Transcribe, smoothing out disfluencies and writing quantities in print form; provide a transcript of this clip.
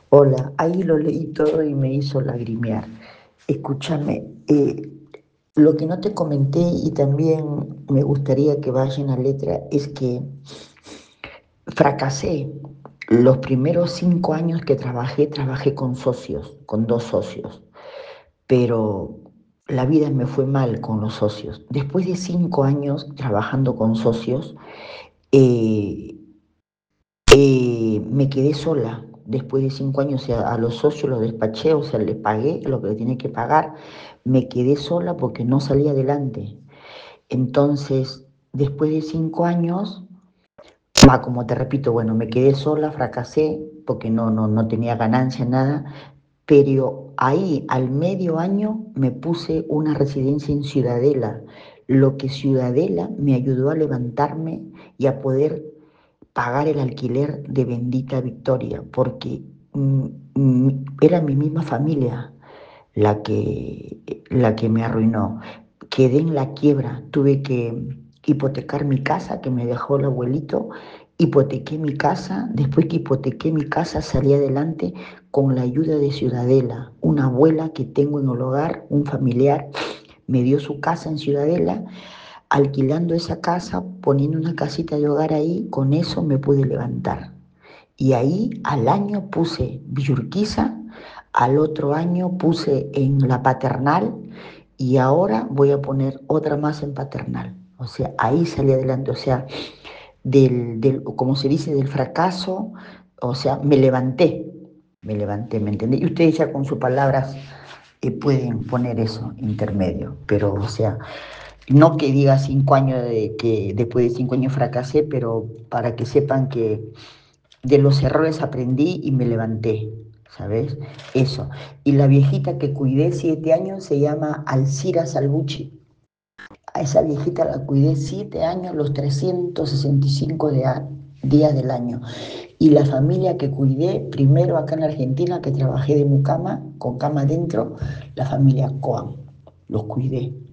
Hola, ahí lo leí todo y me hizo lagrimear. Escúchame, lo que no te comenté y también me gustaría que vaya en la letra es que fracasé. Los primeros 5 años que trabajé con socios, con 2 socios, pero la vida me fue mal con los socios. Después de 5 años trabajando con socios, eh, me quedé sola. Después de 5 años, o sea, a los socios los despaché, o sea, les pagué lo que le tenía que pagar. Me quedé sola porque no salía adelante. Entonces, después de 5 años, como te repito, bueno, me quedé sola, fracasé porque no tenía ganancia, nada. Pero ahí, al medio año, me puse una residencia en Ciudadela, lo que Ciudadela me ayudó a levantarme y a poder pagar el alquiler de Bendita Victoria, porque era mi misma familia la que me arruinó. Quedé en la quiebra, tuve que hipotecar mi casa que me dejó el abuelito, hipotequé mi casa, después que hipotequé mi casa salí adelante con la ayuda de Ciudadela, una abuela que tengo en el hogar, un familiar, me dio su casa en Ciudadela, alquilando esa casa, poniendo una casita de hogar ahí, con eso me pude levantar. Y ahí al año puse Villurquiza, al otro año puse en la Paternal y ahora voy a poner otra más en Paternal. O sea, ahí salí adelante, o sea, como se dice, del fracaso, o sea, me levanté, ¿me entendés? Y ustedes ya con sus palabras pueden poner eso intermedio, pero o sea, no que diga 5 años de que después de 5 años fracasé, pero para que sepan que de los errores aprendí y me levanté, ¿sabes? Eso. Y la viejita que cuidé 7 años se llama Alcira Salvucci. A esa viejita la cuidé 7 años, los 365 días del año. Y la familia que cuidé, primero acá en la Argentina, que trabajé de mucama, con cama adentro, la familia Coan. Los cuidé.